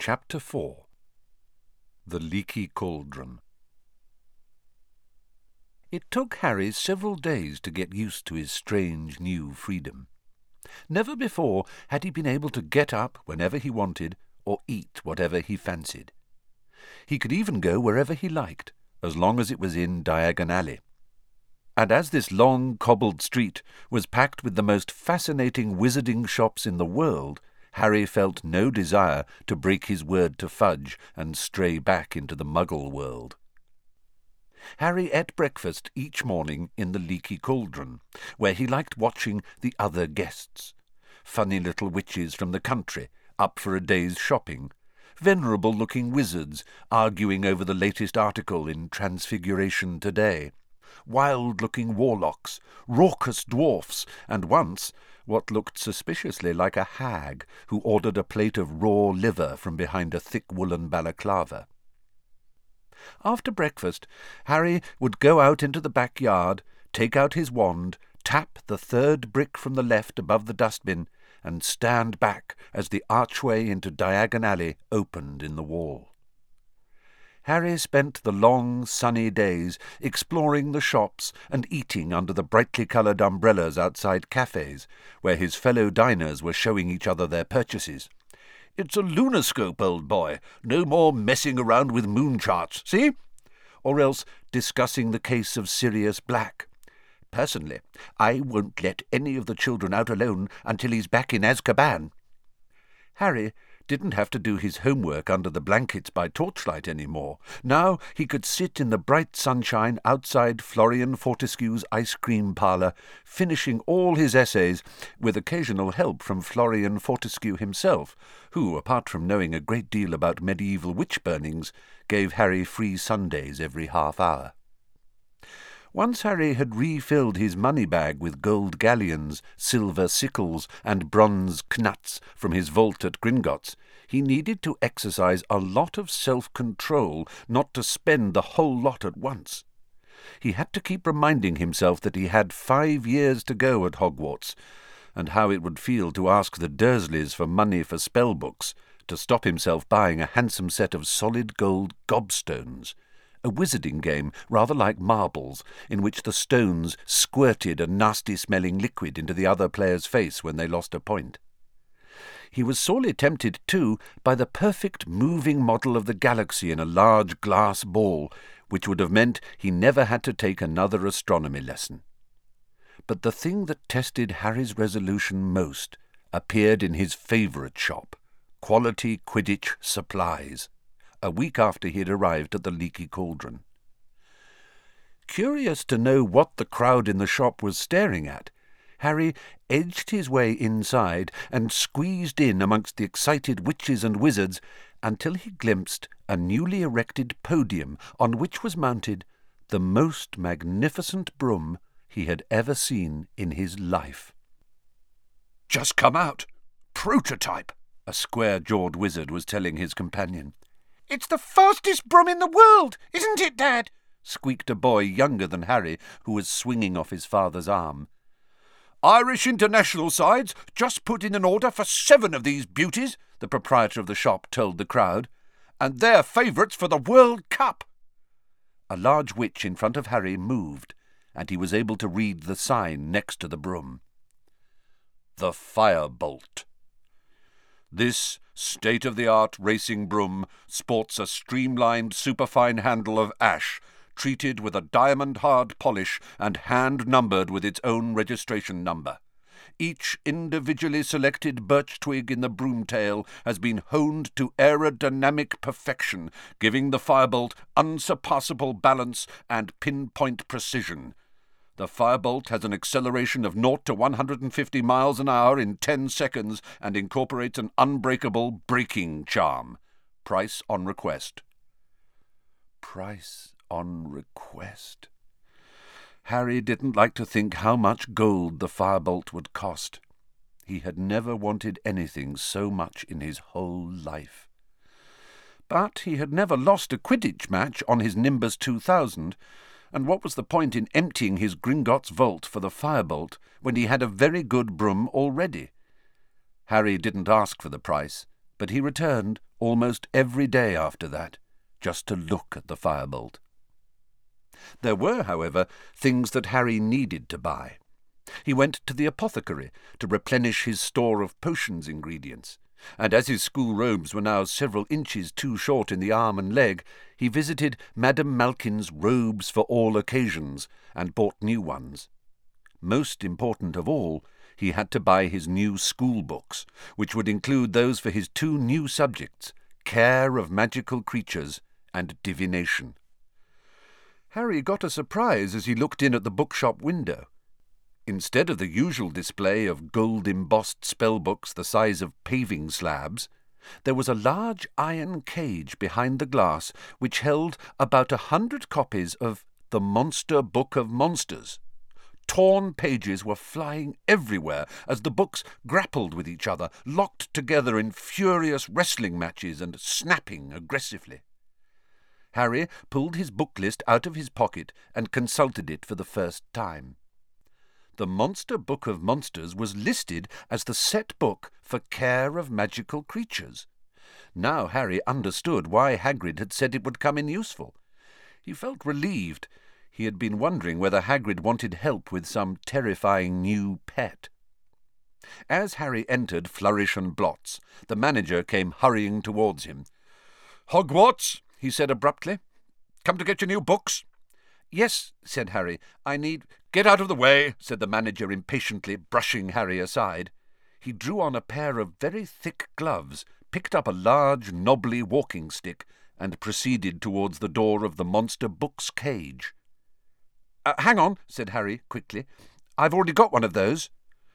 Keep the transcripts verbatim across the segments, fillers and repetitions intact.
Chapter four. The Leaky Cauldron. It took Harry several days to get used to his strange new freedom. Never before had he been able to get up whenever he wanted or eat whatever he fancied. He could even go wherever he liked, as long as it was in Diagon Alley. And as this long cobbled street was packed with the most fascinating wizarding shops in the world, Harry felt no desire to break his word to Fudge and stray back into the Muggle world. Harry ate breakfast each morning in the Leaky Cauldron, where he liked watching the other guests. Funny little witches from the country, up for a day's shopping. Venerable-looking wizards, arguing over the latest article in Transfiguration Today. Wild-looking warlocks, raucous dwarfs, and once what looked suspiciously like a hag who ordered a plate of raw liver from behind a thick woolen balaclava. After breakfast, Harry would go out into the backyard, take out his wand, tap the third brick from the left above the dustbin, and stand back as the archway into Diagon Alley opened in the wall. Harry spent the long, sunny days exploring the shops and eating under the brightly coloured umbrellas outside cafes, where his fellow diners were showing each other their purchases. "It's a lunarscope, old boy. No more messing around with moon charts, see?" Or else discussing the case of Sirius Black. "Personally, I won't let any of the children out alone until he's back in Azkaban." Harry didn't have to do his homework under the blankets by torchlight any more. Now he could sit in the bright sunshine outside Florian Fortescue's ice cream parlour, finishing all his essays, with occasional help from Florian Fortescue himself, who, apart from knowing a great deal about medieval witch-burnings, gave Harry free Sundays every half hour. Once Harry had refilled his money-bag with gold galleons, silver sickles, and bronze knuts from his vault at Gringotts, he needed to exercise a lot of self-control not to spend the whole lot at once. He had to keep reminding himself that he had five years to go at Hogwarts, and how it would feel to ask the Dursleys for money for spellbooks, to stop himself buying a handsome set of solid gold gobstones, a wizarding game rather like marbles, in which the stones squirted a nasty-smelling liquid into the other player's face when they lost a point. He was sorely tempted, too, by the perfect moving model of the galaxy in a large glass ball, which would have meant he never had to take another astronomy lesson. But the thing that tested Harry's resolution most appeared in his favourite shop, Quality Quidditch Supplies, a week after he had arrived at the Leaky Cauldron. Curious to know what the crowd in the shop was staring at, Harry edged his way inside and squeezed in amongst the excited witches and wizards until he glimpsed a newly erected podium on which was mounted the most magnificent broom he had ever seen in his life. "Just come out. Prototype," a square-jawed wizard was telling his companion. "It's the fastest broom in the world, isn't it, Dad?" squeaked a boy younger than Harry, who was swinging off his father's arm. "Irish International sides just put in an order for seven of these beauties," the proprietor of the shop told the crowd, "and they're favourites for the World Cup." A large witch in front of Harry moved, and he was able to read the sign next to the broom. The Firebolt. This state-of-the-art racing broom sports a streamlined superfine handle of ash, treated with a diamond-hard polish and hand-numbered with its own registration number. Each individually selected birch twig in the broomtail has been honed to aerodynamic perfection, giving the Firebolt unsurpassable balance and pinpoint precision. The Firebolt has an acceleration of zero to one hundred fifty miles an hour in ten seconds and incorporates an unbreakable braking charm. Price on request. Price on request. Harry didn't like to think how much gold the Firebolt would cost. He had never wanted anything so much in his whole life. But he had never lost a Quidditch match on his Nimbus two thousand, and what was the point in emptying his Gringotts vault for the Firebolt when he had a very good broom already? Harry didn't ask for the price, but he returned, almost every day after that, just to look at the firebolt. There were, however, things that Harry needed to buy. He went to the apothecary to replenish his store of potions ingredients, and as his school robes were now several inches too short in the arm and leg, he visited Madame Malkin's robes for all occasions and bought new ones. Most important of all, he had to buy his new school books, which would include those for his two new subjects, care of magical creatures and divination. Harry got a surprise as he looked in at the bookshop window. Instead of the usual display of gold-embossed spellbooks the size of paving slabs, there was a large iron cage behind the glass which held about a hundred copies of The Monster Book of Monsters. Torn pages were flying everywhere as the books grappled with each other, locked together in furious wrestling matches and snapping aggressively. Harry pulled his book list out of his pocket and consulted it for the first time. The Monster Book of Monsters was listed as the set book for care of magical creatures. Now Harry understood why Hagrid had said it would come in useful. He felt relieved. He had been wondering whether Hagrid wanted help with some terrifying new pet. As Harry entered Flourish and Blots, the manager came hurrying towards him. "Hogwarts," he said abruptly. "Come to get your new books?" "Yes," said Harry. "I need—" "Get out of the way," said the manager impatiently, brushing Harry aside. He drew on a pair of very thick gloves, picked up a large, knobbly walking stick, and proceeded towards the door of the Monster Books cage. Uh, hang on," said Harry quickly. "I've already got one of those."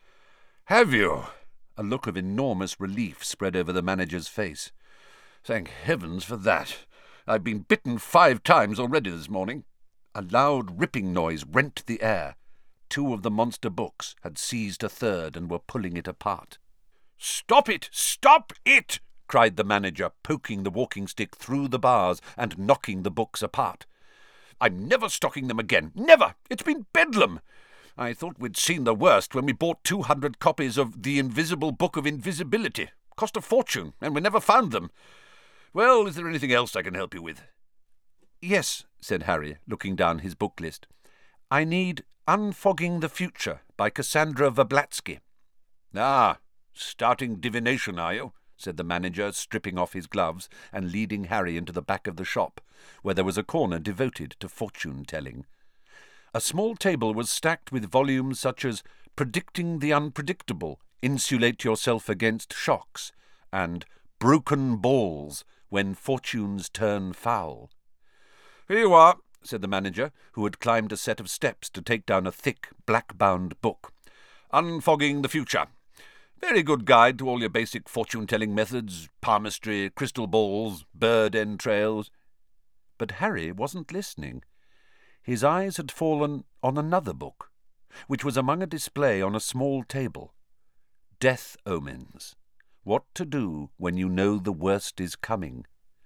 "Have you?" A look of enormous relief spread over the manager's face. "Thank heavens for that. I've been bitten five times already this morning." A loud ripping noise rent the air. Two of the monster books had seized a third and were pulling it apart. "Stop it! Stop it!" cried the manager, poking the walking stick through the bars and knocking the books apart. "I'm never stocking them again. Never! It's been bedlam. I thought we'd seen the worst when we bought two hundred copies of The Invisible Book of Invisibility. Cost a fortune, and we never found them. Well, is there anything else I can help you with?" "Yes," said Harry, looking down his book list. "I need Unfogging the Future by Cassandra Verblatsky." "Ah, starting divination, are you?" said the manager, stripping off his gloves and leading Harry into the back of the shop, where there was a corner devoted to fortune-telling. A small table was stacked with volumes such as Predicting the Unpredictable, Insulate Yourself Against Shocks, and Broken Balls, When Fortunes Turn Foul. "Here you are," said the manager, who had climbed a set of steps to take down a thick, black-bound book. "Unfogging the Future. Very good guide to all your basic fortune-telling methods, palmistry, crystal balls, bird entrails." But Harry wasn't listening. His eyes had fallen on another book, which was among a display on a small table. Death Omens. What to do when you know the worst is coming.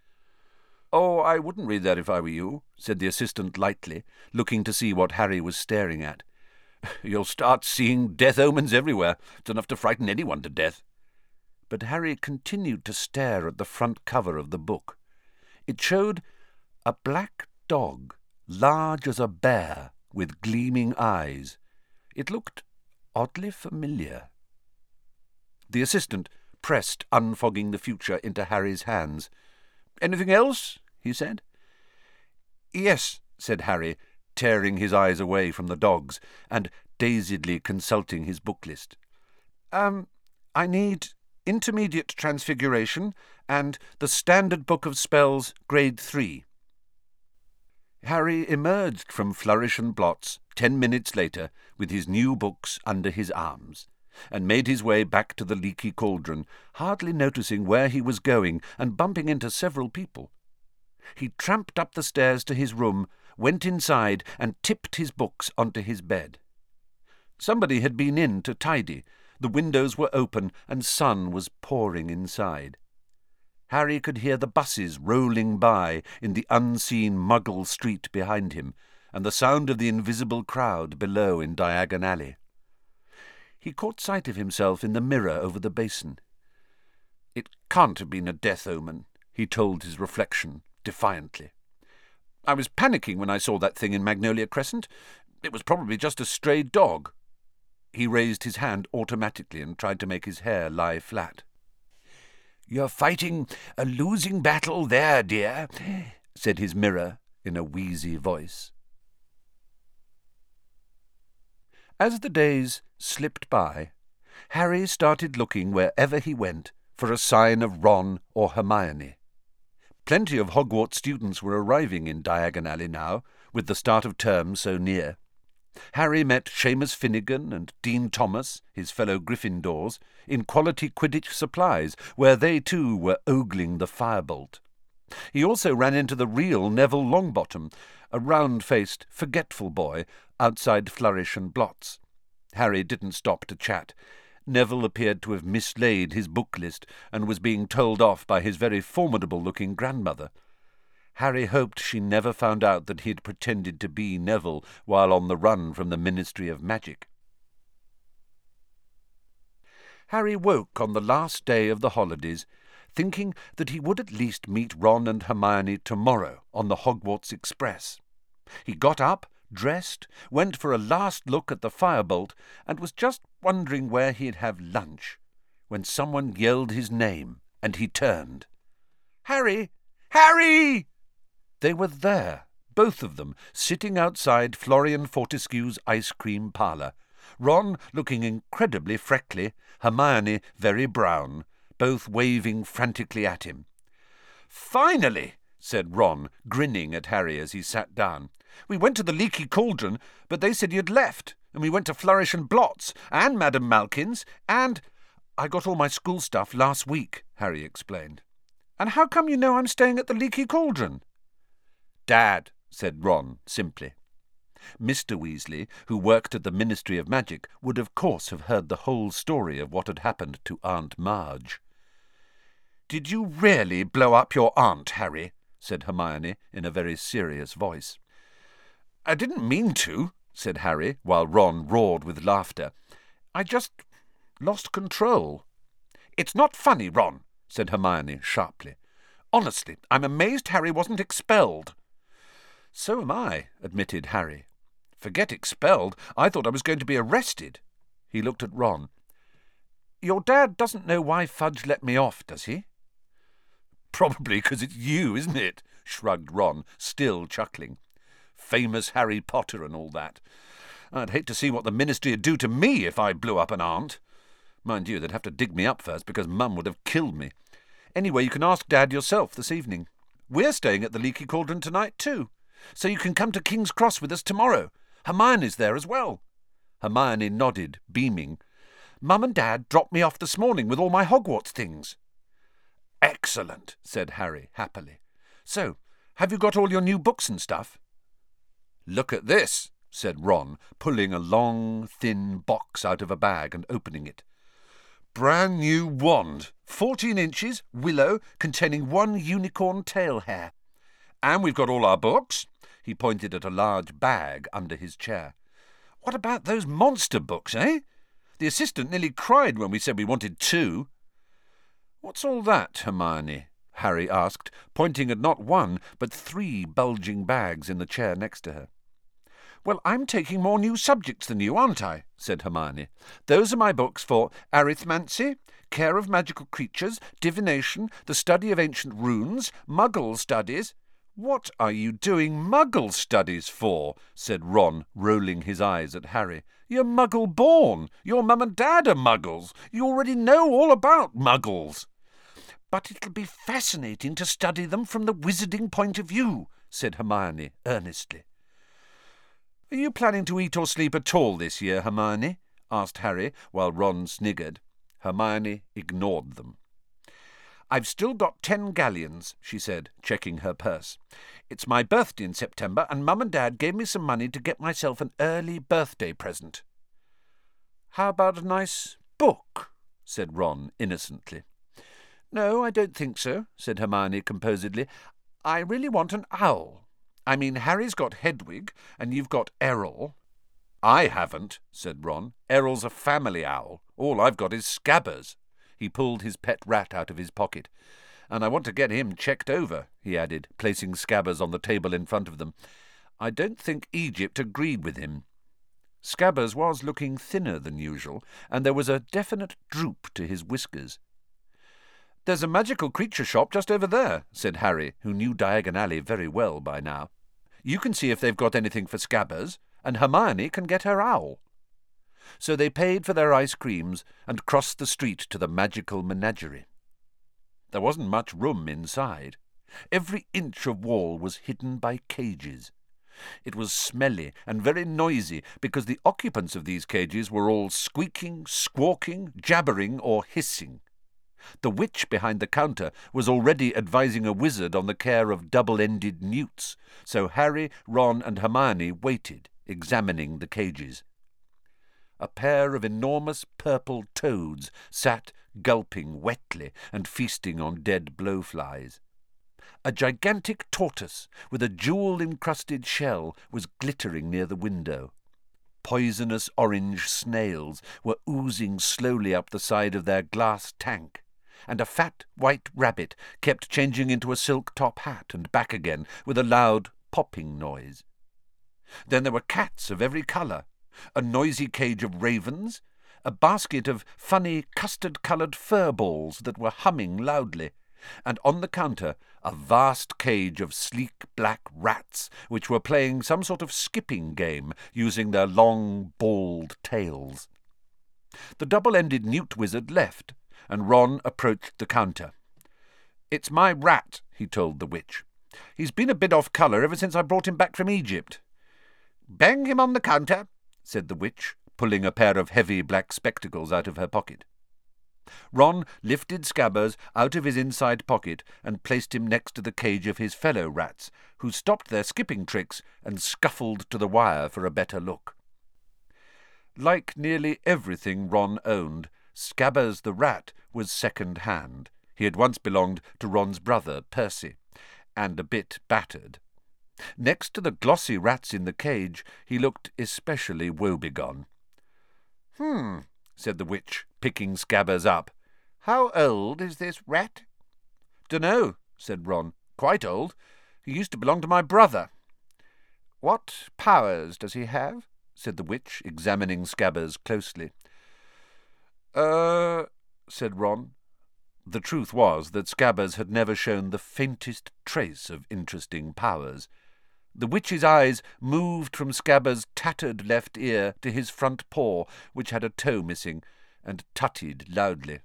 "Oh, I wouldn't read that if I were you," said the assistant lightly, looking to see what Harry was staring at. "You'll start seeing death omens everywhere. It's enough to frighten anyone to death." But Harry continued to stare at the front cover of the book. It showed a black dog, large as a bear, with gleaming eyes. It looked oddly familiar. The assistant pressed Unfogging the Future into Harry's hands. "Anything else?" he said. "Yes," said Harry, tearing his eyes away from the dogs and dazedly consulting his book list. Um, I need Intermediate Transfiguration and the Standard Book of Spells, Grade three. Harry emerged from Flourish and Blots ten minutes later with his new books under his arms, and made his way back to the Leaky Cauldron, hardly noticing where he was going and bumping into several people. He tramped up the stairs to his room, went inside, and tipped his books onto his bed. Somebody had been in to tidy. The windows were open, and sun was pouring inside. Harry could hear the buses rolling by in the unseen Muggle street behind him, and the sound of the invisible crowd below in Diagon Alley. He caught sight of himself in the mirror over the basin. "It can't have been a death omen," he told his reflection defiantly. "I was panicking when I saw that thing in Magnolia Crescent. It was probably just a stray dog." He raised his hand automatically and tried to make his hair lie flat. "You're fighting a losing battle there, dear," said his mirror in a wheezy voice. As the days slipped by, Harry started looking wherever he went for a sign of Ron or Hermione. Plenty of Hogwarts students were arriving in Diagon Alley now, with the start of term so near. Harry met Seamus Finnegan and Dean Thomas, his fellow Gryffindors, in Quality Quidditch Supplies, where they too were ogling the firebolt. He also ran into the real Neville Longbottom, a round-faced, forgetful boy, outside Flourish and Blots. Harry didn't stop to chat. Neville appeared to have mislaid his book list and was being told off by his very formidable-looking grandmother. Harry hoped she never found out that he had pretended to be Neville while on the run from the Ministry of Magic. Harry woke on the last day of the holidays, thinking that he would at least meet Ron and Hermione tomorrow on the Hogwarts Express. He got up, dressed, went for a last look at the firebolt, and was just wondering where he'd have lunch, when someone yelled his name, and he turned. "Harry! Harry!" They were there, both of them, sitting outside Florian Fortescue's ice cream parlour. Ron looking incredibly freckly, Hermione very brown, both waving frantically at him. "Finally!" said Ron, grinning at Harry as he sat down. "We went to the Leaky Cauldron, but they said you'd left, and we went to Flourish and Blots, and Madame Malkin's, and—" "I got all my school stuff last week," Harry explained. "And how come you know I'm staying at the Leaky Cauldron?" "Dad," said Ron, simply. Mister Weasley, who worked at the Ministry of Magic, would of course have heard the whole story of what had happened to Aunt Marge. "Did you really blow up your aunt, Harry?" said Hermione in a very serious voice. "I didn't mean to," said Harry, while Ron roared with laughter. "I just lost control." "It's not funny, Ron," said Hermione sharply. "Honestly, I'm amazed Harry wasn't expelled." "So am I," admitted Harry. "Forget expelled. I thought I was going to be arrested." He looked at Ron. "Your dad doesn't know why Fudge let me off, does he?" "Probably because it's you, isn't it?" shrugged Ron, still chuckling. "Famous Harry Potter and all that. I'd hate to see what the Ministry would do to me if I blew up an aunt. Mind you, they'd have to dig me up first because Mum would have killed me. Anyway, you can ask Dad yourself this evening. We're staying at the Leaky Cauldron tonight too, so you can come to King's Cross with us tomorrow. Hermione's there as well." Hermione nodded, beaming. "Mum and Dad dropped me off this morning with all my Hogwarts things." "Excellent," said Harry happily. "So, have you got all your new books and stuff?" "Look at this," said Ron, pulling a long, thin box out of a bag and opening it. "Brand new wand, fourteen inches, willow, containing one unicorn tail hair. And we've got all our books." He pointed at a large bag under his chair. "What about those monster books, eh? The assistant nearly cried when we said we wanted two." "What's all that, Hermione?" Harry asked, pointing at not one, but three bulging bags in the chair next to her. "Well, I'm taking more new subjects than you, aren't I?" said Hermione. "Those are my books for arithmancy, care of magical creatures, divination, the study of ancient runes, Muggle studies—" "What are you doing Muggle studies for?" said Ron, rolling his eyes at Harry. "You're Muggle-born. Your mum and dad are Muggles. You already know all about Muggles." "But it'll be fascinating to study them from the wizarding point of view," said Hermione earnestly. "Are you planning to eat or sleep at all this year, Hermione?" asked Harry, while Ron sniggered. Hermione ignored them. "I've still got ten galleons," she said, checking her purse. "It's my birthday in September, and Mum and Dad gave me some money to get myself an early birthday present." "How about a nice book?" said Ron innocently. "No, I don't think so," said Hermione composedly. "I really want an owl. I mean, Harry's got Hedwig, and you've got Errol." "I haven't," said Ron. "Errol's a family owl. All I've got is Scabbers." He pulled his pet rat out of his pocket. "And I want to get him checked over," he added, placing Scabbers on the table in front of them. "I don't think Egypt agreed with him." Scabbers was looking thinner than usual, and there was a definite droop to his whiskers. "There's a magical creature shop just over there," said Harry, who knew Diagon Alley very well by now. "You can see if they've got anything for Scabbers, and Hermione can get her owl." So they paid for their ice creams and crossed the street to the magical menagerie. There wasn't much room inside. Every inch of wall was hidden by cages. It was smelly and very noisy because the occupants of these cages were all squeaking, squawking, jabbering, or hissing. The witch behind the counter was already advising a wizard on the care of double-ended newts, so Harry, Ron, and Hermione waited, examining the cages. A pair of enormous purple toads sat gulping wetly and feasting on dead blowflies. A gigantic tortoise with a jewel-encrusted shell was glittering near the window. Poisonous orange snails were oozing slowly up the side of their glass tank, and a fat white rabbit kept changing into a silk top hat and back again with a loud popping noise. Then there were cats of every colour, a noisy cage of ravens, a basket of funny custard-coloured fur balls that were humming loudly, and on the counter a vast cage of sleek black rats which were playing some sort of skipping game using their long, bald tails. The double-ended newt wizard left, and Ron approached the counter. "It's my rat," he told the witch. "He's been a bit off colour ever since I brought him back from Egypt." "Bang him on the counter," said the witch, pulling a pair of heavy black spectacles out of her pocket. Ron lifted Scabbers out of his inside pocket and placed him next to the cage of his fellow rats, who stopped their skipping tricks and scuffled to the wire for a better look. Like nearly everything Ron owned, Scabbers the rat was second-hand. He had once belonged to Ron's brother, Percy, and a bit battered. Next to the glossy rats in the cage, he looked especially woebegone. "Hmm," said the witch, picking Scabbers up. "How old is this rat?" "Dunno," said Ron. "Quite old. He used to belong to my brother." "What powers does he have?" said the witch, examining Scabbers closely. Er, said Ron. The truth was that Scabbers had never shown the faintest trace of interesting powers. The witch's eyes moved from Scabbers' tattered left ear to his front paw, which had a toe missing, and tutted loudly.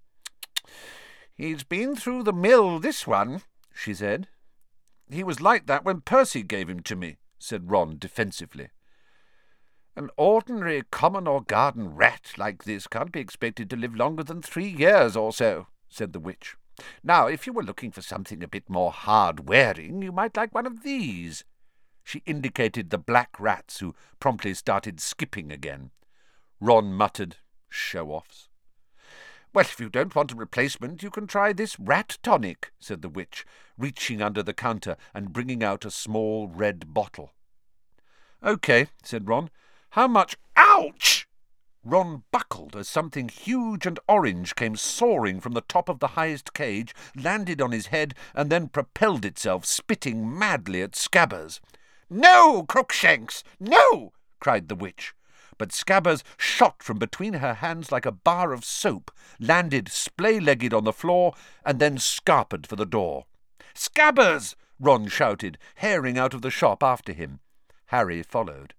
"He's been through the mill, this one," she said. "He was like that when Percy gave him to me," said Ron defensively. "An ordinary common or garden rat like this can't be expected to live longer than three years or so," said the witch. "Now, if you were looking for something a bit more hard-wearing, you might like one of these." She indicated the black rats, who promptly started skipping again. Ron muttered, "Show-offs." "Well, if you don't want a replacement, you can try this rat tonic," said the witch, reaching under the counter and bringing out a small red bottle. "OK," said Ron. "How much—" "Ouch!" Ron buckled as something huge and orange came soaring from the top of the highest cage, landed on his head, and then propelled itself, spitting madly at Scabbers. "No, Crookshanks, no!" cried the witch. But Scabbers shot from between her hands like a bar of soap, landed splay-legged on the floor, and then scarpered for the door. "Scabbers!" Ron shouted, haring out of the shop after him. Harry followed.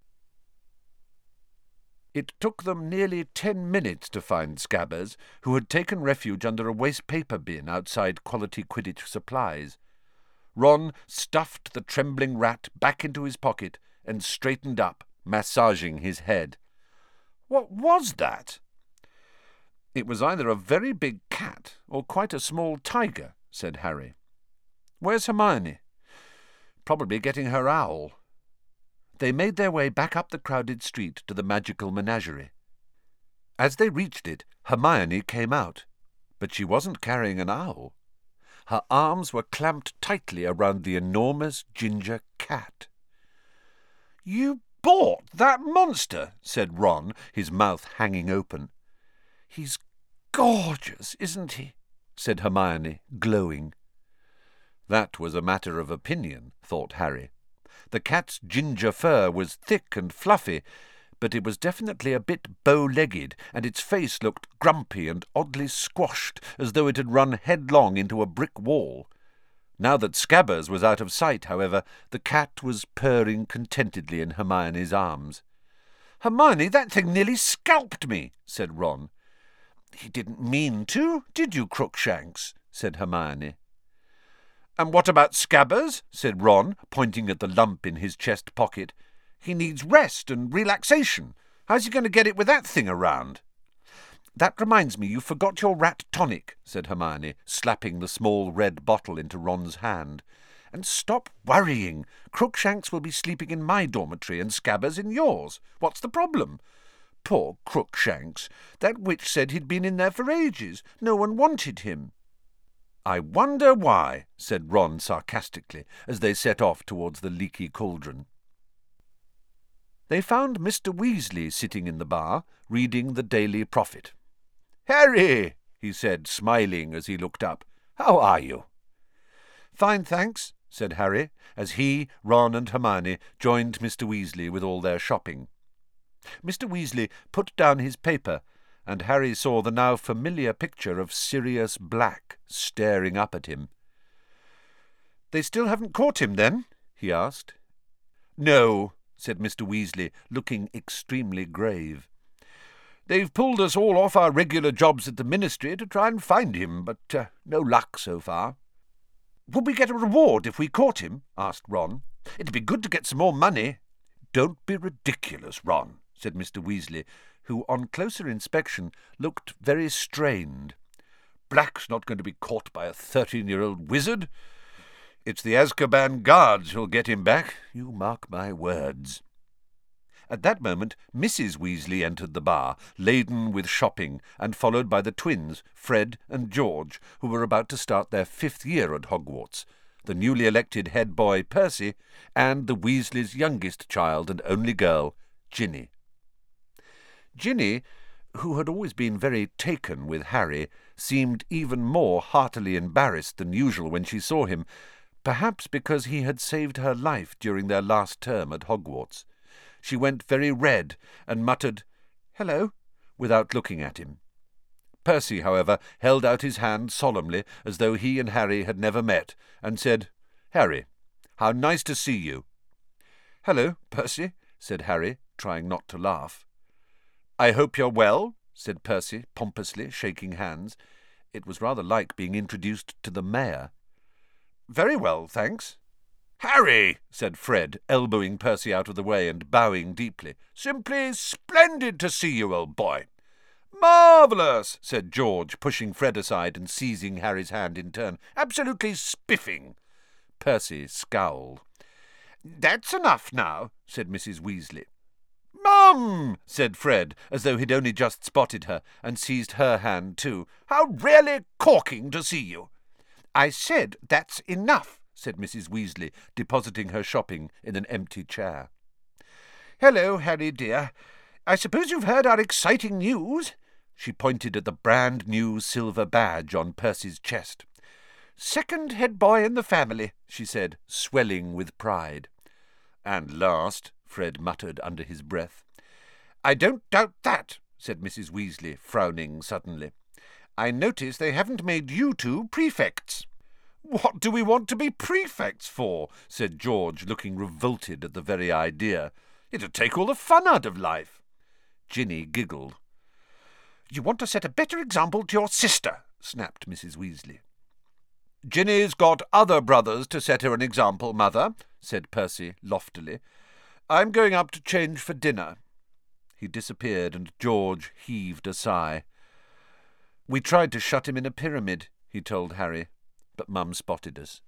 It took them nearly ten minutes to find Scabbers, who had taken refuge under a waste-paper bin outside Quality Quidditch Supplies. Ron stuffed the trembling rat back into his pocket and straightened up, massaging his head. "What was that?" "It was either a very big cat or quite a small tiger," said Harry. "Where's Hermione?" "Probably getting her owl." They made their way back up the crowded street to the magical menagerie. As they reached it, Hermione came out, but she wasn't carrying an owl. Her arms were clamped tightly around the enormous ginger cat. "You bought that monster," said Ron, his mouth hanging open. "He's gorgeous, isn't he?" said Hermione, glowing. That was a matter of opinion, thought Harry. The cat's ginger fur was thick and fluffy, but it was definitely a bit bow-legged, and its face looked grumpy and oddly squashed, as though it had run headlong into a brick wall. Now that Scabbers was out of sight, however, the cat was purring contentedly in Hermione's arms. "Hermione, that thing nearly scalped me," said Ron. "He didn't mean to, did you, Crookshanks?" said Hermione. "And what about Scabbers?" said Ron, pointing at the lump in his chest pocket. "He needs rest and relaxation. How's he going to get it with that thing around?" "That reminds me, you forgot your rat tonic," said Hermione, slapping the small red bottle into Ron's hand. "And stop worrying. Crookshanks will be sleeping in my dormitory and Scabbers in yours. What's the problem? Poor Crookshanks. That witch said he'd been in there for ages. No one wanted him." "I wonder why," said Ron sarcastically, as they set off towards the leaky cauldron. They found Mister Weasley sitting in the bar, reading the Daily Prophet. "Harry," he said, smiling as he looked up. "How are you?" "Fine, thanks," said Harry, as he, Ron and Hermione joined Mister Weasley with all their shopping. Mister Weasley put down his paper, and Harry saw the now familiar picture of Sirius Black staring up at him. "They still haven't caught him, then?" he asked. "No," said Mister Weasley, looking extremely grave. "They've pulled us all off our regular jobs at the Ministry to try and find him, but uh, no luck so far." "Would we get a reward if we caught him?" asked Ron. "It'd be good to get some more money." "Don't be ridiculous, Ron," said Mister Weasley, who, on closer inspection, looked very strained. "Black's not going to be caught by a thirteen-year-old wizard. It's the Azkaban guards who'll get him back, you mark my words." At that moment Missus Weasley entered the bar, laden with shopping, and followed by the twins, Fred and George, who were about to start their fifth year at Hogwarts, the newly elected head boy Percy, and the Weasleys' youngest child and only girl, Ginny. Ginny, who had always been very taken with Harry, seemed even more heartily embarrassed than usual when she saw him, perhaps because he had saved her life during their last term at Hogwarts. She went very red and muttered, "Hello," without looking at him. Percy, however, held out his hand solemnly, as though he and Harry had never met, and said, "Harry, how nice to see you." "Hello, Percy," said Harry, trying not to laugh. "I hope you're well," said Percy, pompously, shaking hands. It was rather like being introduced to the mayor. "Very well, thanks." "Harry," said Fred, elbowing Percy out of the way and bowing deeply. "Simply splendid to see you, old boy." "Marvellous," said George, pushing Fred aside and seizing Harry's hand in turn. "Absolutely spiffing." Percy scowled. "That's enough now," said Missus Weasley. "Mum," said Fred, as though he'd only just spotted her, and seized her hand too. "How really corking to see you." "I said that's enough," said Missus Weasley, depositing her shopping in an empty chair. "Hello, Harry dear. I suppose you've heard our exciting news?" She pointed at the brand-new silver badge on Percy's chest. "Second head boy in the family," she said, swelling with pride. "And last," Fred muttered under his breath. "I don't doubt that," said Missus Weasley, frowning suddenly. "I notice they haven't made you two prefects." "What do we want to be prefects for?" said George, looking revolted at the very idea. "It'd take all the fun out of life." Ginny giggled. "You want to set a better example to your sister," snapped Missus Weasley. "Ginny's got other brothers to set her an example, Mother," said Percy loftily. "I'm going up to change for dinner." He disappeared, and George heaved a sigh. "We tried to shut him in a pyramid," he told Harry, "but Mum spotted us."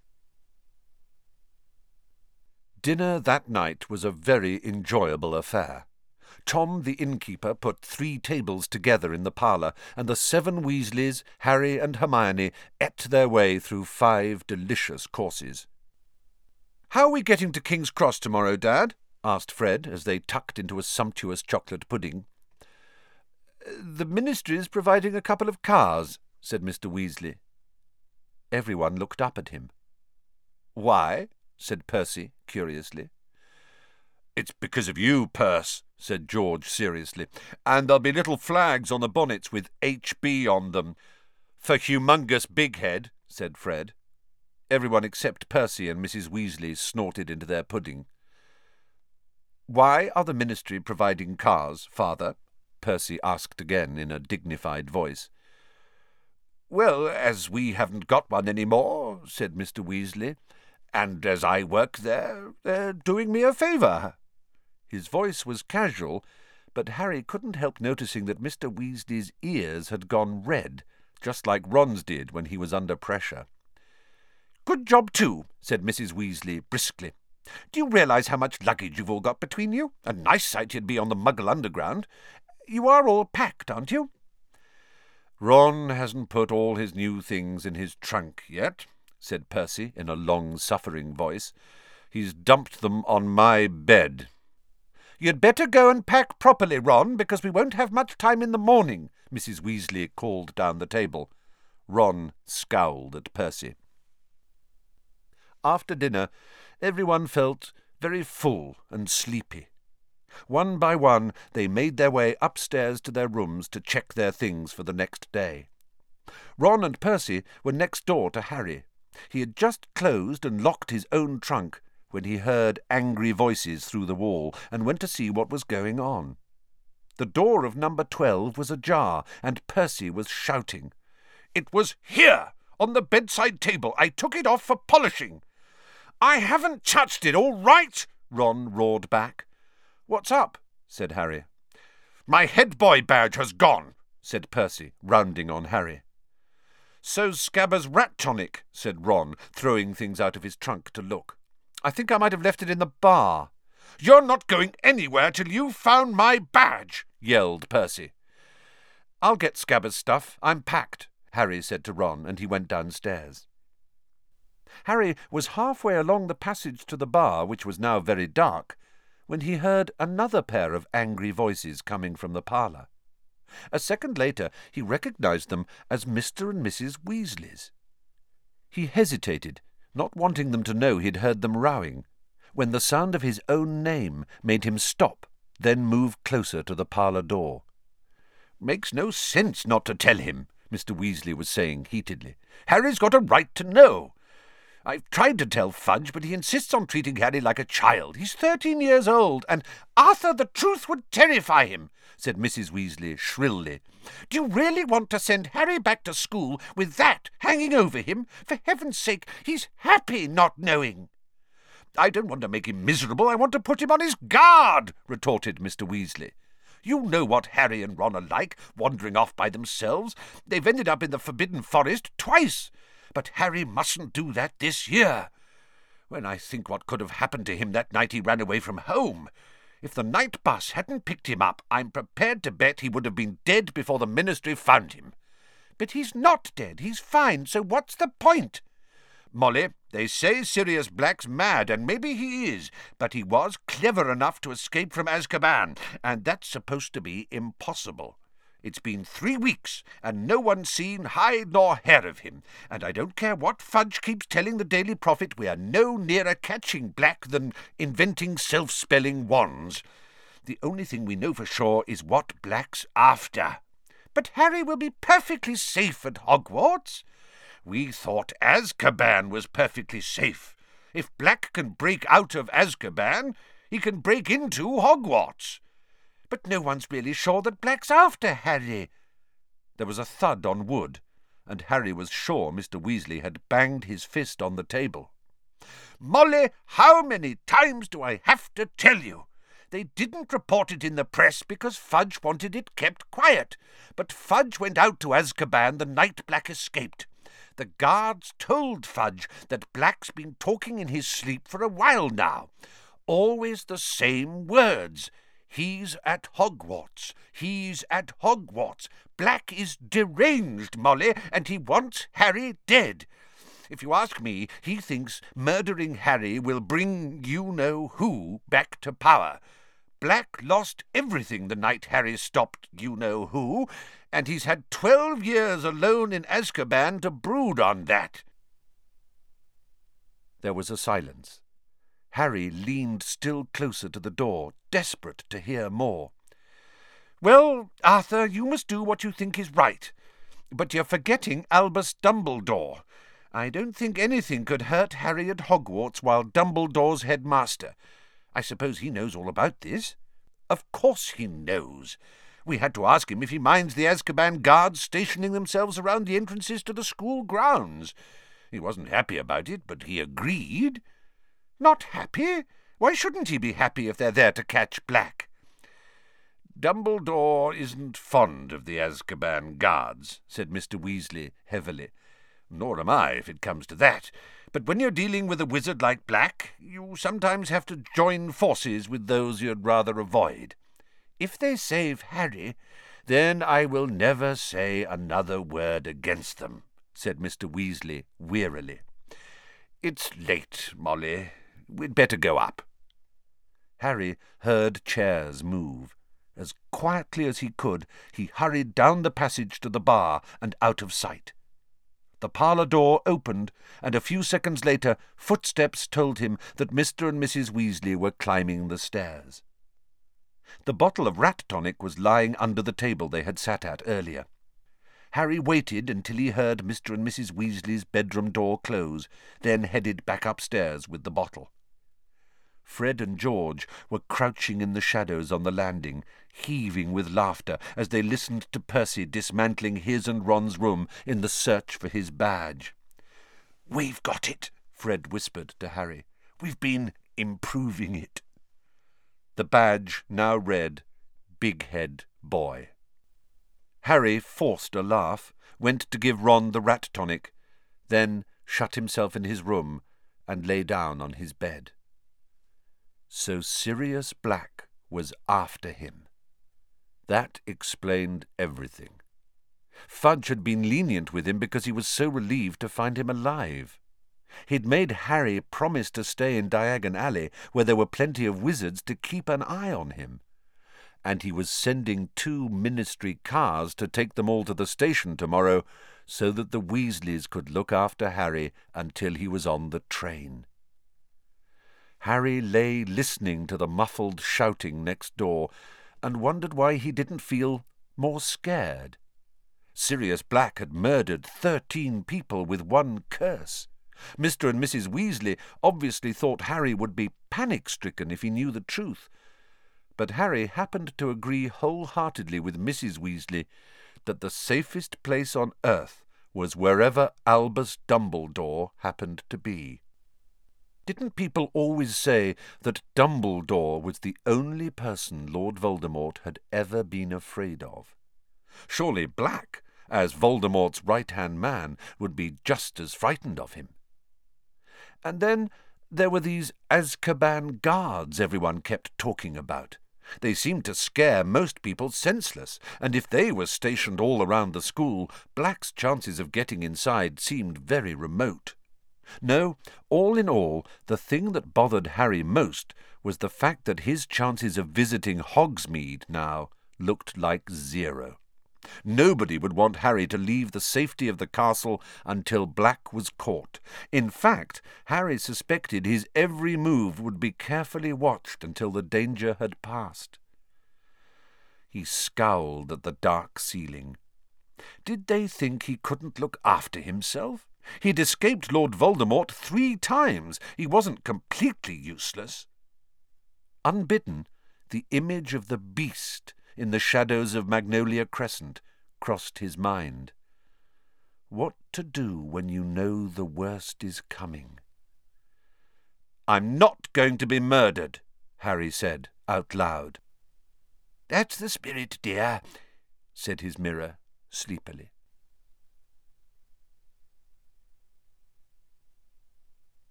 Dinner that night was a very enjoyable affair. Tom the innkeeper put three tables together in the parlour, and the seven Weasleys, Harry and Hermione, ate their way through five delicious courses. "How are we getting to King's Cross tomorrow, Dad?" asked Fred, as they tucked into a sumptuous chocolate pudding. The Ministry's providing a couple of cars, said Mister Weasley. Everyone looked up at him. Why? Said Percy, curiously. It's because of you, Perce, said George seriously, and there'll be little flags on the bonnets with H B on them. For Humongous Bighead, said Fred. Everyone except Percy and Missus Weasley snorted into their pudding. Why are the Ministry providing cars, Father? Percy asked again in a dignified voice. Well, as we haven't got one any more, said Mister Weasley, and as I work there, they're doing me a favour. His voice was casual, but Harry couldn't help noticing that Mister Weasley's ears had gone red, just like Ron's did when he was under pressure. Good job, too, said Missus Weasley briskly. Do you realise how much luggage you've all got between you? A nice sight you'd be on the Muggle Underground. You are all packed, aren't you? Ron hasn't put all his new things in his trunk yet, said Percy in a long-suffering voice. He's dumped them on my bed. You'd better go and pack properly, Ron, because we won't have much time in the morning, Missus Weasley called down the table. Ron scowled at Percy. After dinner, everyone felt very full and sleepy. One by one, they made their way upstairs to their rooms to check their things for the next day. Ron and Percy were next door to Harry. He had just closed and locked his own trunk when he heard angry voices through the wall and went to see what was going on. The door of number twelve was ajar, and Percy was shouting. It was here, on the bedside table. I took it off for polishing. I haven't touched it, all right, Ron roared back. What's up? Said Harry. My head boy badge has gone, said Percy, rounding on Harry. So's Scabbers' rat tonic, said Ron, throwing things out of his trunk to look. I think I might have left it in the bar. You're not going anywhere till you've found my badge, yelled Percy. I'll get Scabbers' stuff. I'm packed, Harry said to Ron, and he went downstairs. Harry was halfway along the passage to the bar, which was now very dark, when he heard another pair of angry voices coming from the parlour. A second later he recognized them as Mister and Missus Weasley's. He hesitated, not wanting them to know he'd heard them rowing, when the sound of his own name made him stop, then move closer to the parlour door. Makes no sense not to tell him, Mister Weasley was saying heatedly. Harry's got a right to know. I've tried to tell Fudge, but he insists on treating Harry like a child. He's thirteen years old, and Arthur, the truth would terrify him, said Missus Weasley shrilly. Do you really want to send Harry back to school with that hanging over him? For heaven's sake, he's happy not knowing. I don't want to make him miserable. I want to put him on his guard, retorted Mister Weasley. You know what Harry and Ron are like, wandering off by themselves. They've ended up in the Forbidden Forest twice. But Harry mustn't do that this year. When I think what could have happened to him that night he ran away from home. If the night bus hadn't picked him up, I'm prepared to bet he would have been dead before the Ministry found him. But he's not dead. He's fine, so what's the point? Molly, they say Sirius Black's mad, and maybe he is, but he was clever enough to escape from Azkaban, and that's supposed to be impossible. It's been three weeks, and no one's seen hide nor hair of him, and I don't care what Fudge keeps telling the Daily Prophet, we are no nearer catching Black than inventing self-spelling wands. The only thing we know for sure is what Black's after. But Harry will be perfectly safe at Hogwarts. We thought Azkaban was perfectly safe. If Black can break out of Azkaban, he can break into Hogwarts. But no one's really sure that Black's after Harry. There was a thud on wood, and Harry was sure Mister Weasley had banged his fist on the table. Molly, how many times do I have to tell you? They didn't report it in the press because Fudge wanted it kept quiet, but Fudge went out to Azkaban the night Black escaped. The guards told Fudge that Black's been talking in his sleep for a while now. Always the same words. He's at Hogwarts. He's at Hogwarts. Black is deranged, Molly, and he wants Harry dead. If you ask me, he thinks murdering Harry will bring you-know-who back to power. Black lost everything the night Harry stopped you-know-who, and he's had twelve years alone in Azkaban to brood on that." There was a silence. Harry leaned still closer to the door, desperate to hear more. "Well, Arthur, you must do what you think is right. But you're forgetting Albus Dumbledore. I don't think anything could hurt Harry at Hogwarts while Dumbledore's headmaster. I suppose he knows all about this?" "Of course he knows. We had to ask him if he minds the Azkaban guards stationing themselves around the entrances to the school grounds. He wasn't happy about it, but he agreed." "Not happy? Why shouldn't he be happy if they're there to catch Black?" "Dumbledore isn't fond of the Azkaban guards," said Mister Weasley heavily. "Nor am I, if it comes to that. But when you're dealing with a wizard like Black, you sometimes have to join forces with those you'd rather avoid." "If they save Harry, then I will never say another word against them," said Mister Weasley wearily. "It's late, Molly. We'd better go up." Harry heard chairs move. As quietly as he could, he hurried down the passage to the bar and out of sight. The parlour door opened, and a few seconds later footsteps told him that Mister and Missus Weasley were climbing the stairs. The bottle of rat tonic was lying under the table they had sat at earlier. Harry waited until he heard Mister and Missus Weasley's bedroom door close, then headed back upstairs with the bottle. Fred and George were crouching in the shadows on the landing, heaving with laughter as they listened to Percy dismantling his and Ron's room in the search for his badge. "We've got it," Fred whispered to Harry. "We've been improving it." The badge now read, Big Head Boy. Harry forced a laugh, went to give Ron the rat tonic, then shut himself in his room and lay down on his bed. So Sirius Black was after him. That explained everything. Fudge had been lenient with him because he was so relieved to find him alive. He'd made Harry promise to stay in Diagon Alley, where there were plenty of wizards to keep an eye on him. And he was sending two ministry cars to take them all to the station tomorrow, so that the Weasleys could look after Harry until he was on the train. Harry lay listening to the muffled shouting next door, and wondered why he didn't feel more scared. Sirius Black had murdered thirteen people with one curse. Mister and Missus Weasley obviously thought Harry would be panic-stricken if he knew the truth, but Harry happened to agree wholeheartedly with Missus Weasley that the safest place on earth was wherever Albus Dumbledore happened to be. Didn't people always say that Dumbledore was the only person Lord Voldemort had ever been afraid of? Surely Black, as Voldemort's right-hand man, would be just as frightened of him. And then there were these Azkaban guards everyone kept talking about. They seemed to scare most people senseless, and if they were stationed all around the school, Black's chances of getting inside seemed very remote. No, all in all, the thing that bothered Harry most was the fact that his chances of visiting Hogsmeade now looked like zero. Nobody would want Harry to leave the safety of the castle until Black was caught. In fact, Harry suspected his every move would be carefully watched until the danger had passed. He scowled at the dark ceiling. Did they think he couldn't look after himself? He'd escaped Lord Voldemort three times. He wasn't completely useless. Unbidden, the image of the beast in the shadows of Magnolia Crescent crossed his mind. What to do when you know the worst is coming? "I'm not going to be murdered," Harry said out loud. "That's the spirit, dear," said his mirror sleepily.